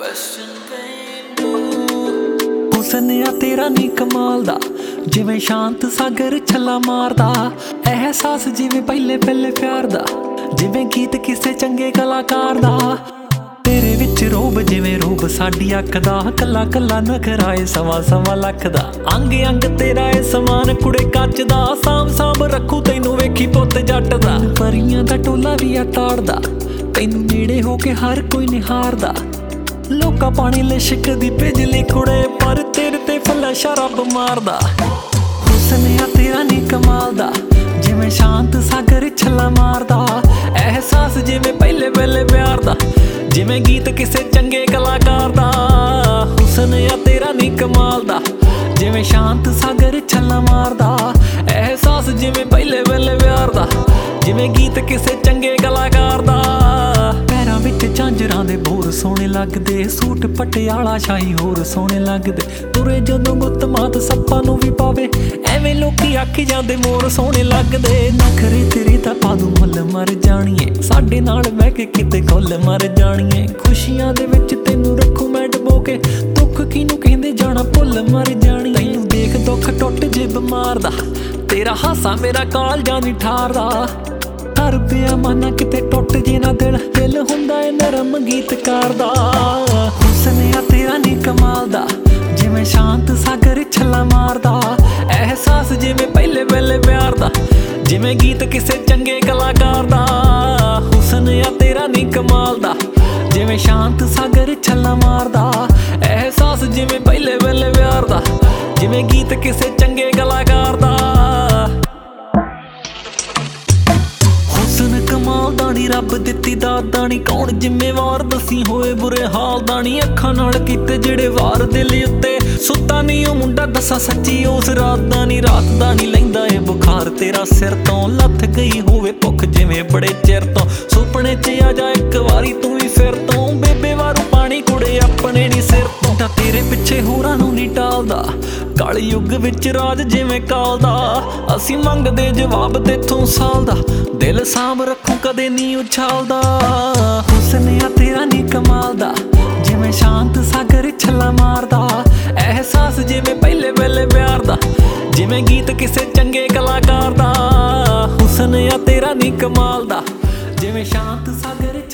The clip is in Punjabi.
ਹੁਸਨ ਆ ਤੇਰਾ ਨੀ ਕਮਾਲ ਦਾ, ਜਿਵੇਂ ਸ਼ਾਂਤ ਸਾਗਰ ਛੱਲਾ ਮਾਰਦਾ। ਅਹਿਸਾਸ ਜਿਵੇਂ ਪਹਿਲੇ ਪਿਆਰ ਦਾ, ਜਿਵੇਂ ਗੀਤ ਕਿਸੇ ਚੰਗੇ ਕਲਾਕਾਰ ਦਾ। ਤੇਰੇ ਵਿੱਚ ਰੋਬ ਜਿਵੇਂ ਰੂਪ ਸਾਡੀ ਅੱਖ ਦਾ, ਕੱਲਾ ਕੱਲਾ ਨਖਰਾ ਏ ਸਵਾ ਲੱਖ ਦਾ। ਅੰਗ ਅੰਗ ਤੇਰਾ ਏ ਸਮਾਨ ਕੁੜੇ ਕੱਚ ਦਾ, ਸਾਂਭ ਰੱਖੂ ਤੈਨੂੰ ਵੇਖੀ ਪੁੱਤ ਜੱਟ ਦਾ। ਪਰੀਆਂ ਦਾ ਟੋਲਾ ਵੀ ਆ ਤਾੜਦਾ, ਤੈਨੂੰ ਨੇੜੇ ਹੋ ਕੇ ਹਰ ਕੋਈ ਨਿਹਾਰਦਾ। ਲੋਕਾਂ ਪਾਣੀ ਲਿਸ਼ਕ ਦੀ ਬਿਜਲੀ ਕੁੜੇ, ਪਰ ਤੇਰੇ ਤੇ ਫੱਲਾ ਸ਼ਰਾਬ ਮਾਰਦਾ। ਹੁਸਨ ਆ ਤੇਰਾ ਨੀ ਕਮਾਲ ਦਾ, ਜਿਵੇਂ ਸ਼ਾਂਤ ਸਾਗਰ ਛੱਲਾ ਮਾਰਦਾ। ਅਹਿਸਾਸ ਜਿਵੇਂ ਪਹਿਲੇ ਪਿਆਰ ਦਾ, ਜਿਵੇਂ ਗੀਤ ਕਿਸੇ ਚੰਗੇ ਕਲਾਕਾਰ ਦਾ। ਹੁਸਨ ਆ ਤੇਰਾ ਨੀ ਕਮਾਲ ਦਾ, ਜਿਵੇਂ ਸ਼ਾਂਤ ਸਾਗਰ ਛੱਲਾ ਮਾਰਦਾ। ਅਹਿਸਾਸ ਜਿਵੇਂ ਪਹਿਲੇ ਪਿਆਰ ਦਾ, ਜਿਵੇਂ ਗੀਤ ਕਿਸੇ ਚੰਗੇ ਕਲਾਕਾਰ ਦਾ। ਪੈਰਾਂ ਵਿੱਚ ਝਾਂਜਰਾਂ ਦੇ ਬੋਰ ਸੋਹਣੇ ਲੱਗਦੇ, ਸੂਟ ਪਟਿਆਲਾ ਸ਼ਾਹੀ ਹੋਰ ਸੋਹਣੇ ਲੱਗਦੇ। ਤੁਰੇ ਜਦੋਂ ਗੁੱਤ ਮਾਤ ਸੱਪਾਂ ਨੂੰ ਵੀ ਪਾਵੇ, ਐਵੇਂ ਲੋਕੀ ਆਖੀ ਜਾਂਦੇ ਮੋਰ ਸੋਹਣੇ ਲੱਗਦੇ। ਨਖਰੇ ਤੇਰੀ ਤਾਂ ਪਾਦੂ ਮੁੱਲ ਮਰ ਜਾਣੀਏ, ਸਾਡੇ ਨਾਲ ਬਹਿ ਕੇ ਕਿਤੇ ਕੁੱਲ ਮਰ ਜਾਣੀਏ। ਖੁਸ਼ੀਆਂ ਦੇ ਵਿੱਚ ਤੈਨੂੰ ਰੱਖੂ ਮੈਂ ਡਬੋ ਕੇ, ਦੁੱਖ ਕਿਹਨੂੰ ਕਹਿੰਦੇ ਜਾਣਾ ਭੁੱਲ ਮਰ ਜਾਣੀ। ਤੈਨੂੰ ਦੇਖ ਦੁੱਖ ਟੁੱਟ ਜੇ ਬਿਮਾਰ ਦਾ, ਤੇਰਾ ਹਾਸਾ ਮੇਰਾ ਕਾਲਜਾਂ ਦੀ ਠਾਰਦਾ। ਕਰ ਬੇਈਮਾਨਾ ਕਿਤੇ ਟੁੱਟ ਜੇ ਨਾ ਦਿਲ ਹੁੰਦਾ ਏ ਨਰਮ ਗੀਤਕਾਰ ਦਾ। ਹੁਸਨ ਆ ਤੇਰਾ ਨੀ ਕਮਾਲ ਦਾ, ਜਿਵੇਂ ਸ਼ਾਂਤ ਸਾਗਰ ਛੱਲਾ ਮਾਰਦਾ। ਅਹਿਸਾਸ ਜਿਵੇਂ ਪਹਿਲੇ ਪਿਆਰ ਦਾ, ਜਿਵੇਂ ਗੀਤ ਕਿਸੇ ਚੰਗੇ ਕਲਾਕਾਰ ਦਾ। ਹੁਸਨ ਆ ਤੇਰਾ ਨੀ ਕਮਾਲ ਦਾ, ਜਿਵੇਂ ਸ਼ਾਂਤ ਸਾਗਰ ਛੱਲਾ ਮਾਰਦਾ। ਅਹਿਸਾਸ ਜਿਵੇਂ ਪਹਿਲੇ ਪਿਆਰ ਦਾ, ਜਿਵੇਂ ਗੀਤ ਕਿਸੇ ਚੰਗੇ ਕਲਾਕਾਰ ਦਾ। ਹੁਸਨ ਕਮਾਲ ਦਾ ਨੀ ਰੱਬ ਦਿੱਤੀ ਦਾਤ ਨੀ, ਕੌਣ ਜ਼ਿੰਮੇਵਾਰ ਦੱਸੀ ਹੋਏ ਬੁਰੇ ਹਾਲ ਦਾ ਨੀ। ਅੱਖਾਂ ਨਾਲ ਕੀਤੇ ਜਿਹੜੇ ਵਾਰ ਦਿਲ ਉੱਤੇ, ਸੁੱਤਾ ਨੀ ਉਹ ਮੁੰਡਾ ਦੱਸਾਂ ਸੱਚੀ ਉਸ ਰਾਤ ਦਾ ਨੀ। ਰਾਤ ਦਾ ਨੀ ਲੈਂਦਾ ਏ ਬੁਖਾਰ ਤੇਰਾ ਸਿਰ ਤੋਂ, ਲੱਥ ਗਈ ਹੋਵੇ ਭੁੱਖ ਜਿਵੇਂ ਬੜੇ ਚਿਰ ਤੋਂ। ਸੁਪਨੇ 'ਚ ਆ ਜਾ ਇੱਕ ਵਾਰੀ ਤੂੰ ਵੀ ਫਿਰ ਤੋਂ, ਬੇਬੇ ਵਾਰੂ ਪਾਣੀ ਕੁੜੇ ਆਪਣੇ ਨੀ ਸਿਰ ਤੋਂ। ਤਾਂ ਤੇਰੇ ਪਿੱਛੇ ਹੋਰਾਂ ਨੂੰ ਨੀ ਟਾਲਦਾ, ਕਾਲੀ ਯੁੱਗ ਵਿੱਚ ਰਾਜ ਜਿਵੇਂ ਕਾਲ ਦਾ। ਅਸੀਂ ਮੰਗਦੇ ਜਵਾਬ ਤੇਥੋਂ ਸਾਲ ਦਾ, ਦਿਲ ਸਾਂਭ ਰੱਖੂ ਕਦੇ ਨੀ ਉਛਾਲਦਾ। ਹੁਸਨ ਆ ਤੇਰਾ ਨੀ ਕਮਾਲ ਦਾ, ਜਿਵੇਂ ਸ਼ਾਂਤ ਸਾਗਰ ਛੱਲਾ ਮਾਰਦਾ। ਅਹਿਸਾਸ ਜਿਵੇਂ ਪਹਿਲੇ ਪਿਆਰ ਦਾ, ਜਿਵੇਂ ਗੀਤ ਕਿਸੇ ਚੰਗੇ ਕਲਾਕਾਰ ਦਾ। ਹੁਸਨ ਆ ਤੇਰਾ ਨੀ ਕਮਾਲ ਦਾ, ਜਿਵੇਂ ਸ਼ਾਂਤ ਸਾਗਰ